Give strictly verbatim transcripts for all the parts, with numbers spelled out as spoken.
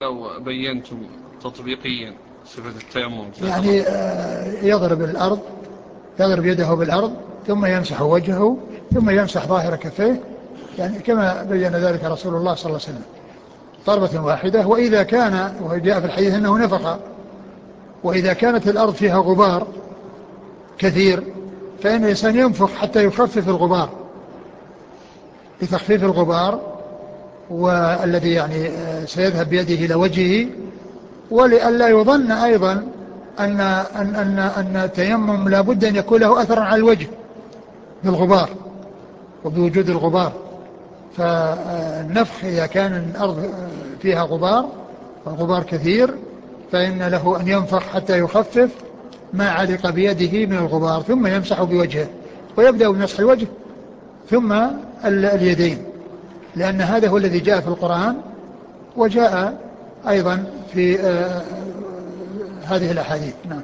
لو بينتم تطبيقيا صفة التيمم يعني يضرب الأرض، يضرب يده بالأرض ثم يمسح وجهه ثم يمسح ظاهر كفيه، يعني كما بين ذلك رسول الله صلى الله عليه وسلم ضربة واحدة. وإذا كان، وجاء في الحديث أنه نفخ، وإذا كانت الأرض فيها غبار كثير فإن الإنسان ينفخ حتى يخفف الغبار، لتخفيف الغبار والذي يعني سيذهب بيده إلى وجهه، ولئلا يظن أيضا أن, أن, أن, أن التيمم لا بد أن يكون له أثر على الوجه بالغبار وبوجود الغبار. فالنفخ إذا كان الأرض فيها غبار والغبار كثير فإن له أن ينفخ حتى يخفف ما علق بيده من الغبار، ثم يمسح بوجهه، ويبدأ بمسح الوجه ثم اليدين، لأن هذا هو الذي جاء في القرآن وجاء أيضا في آه هذه الأحاديث. نعم.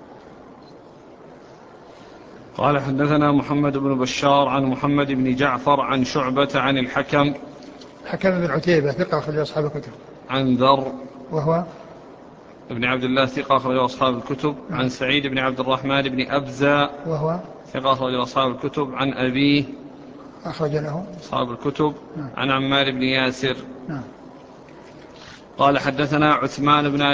قال حدثنا محمد بن بشار عن محمد بن جعفر عن شعبة عن الحكم الحكم بن عتيبة ثقة أخرج أصحاب الكتب. عن ذر وهو ابن عبد الله ثقة أخرج أصحاب الكتب. نعم. عن سعيد بن عبد الرحمن بن أبزة وهو ثقة أخرج أصحاب الكتب. عن أبيه أخرج له أصحاب الكتب. نعم. عن عمار بن ياسر. نعم. قال حدثنا عثمان بن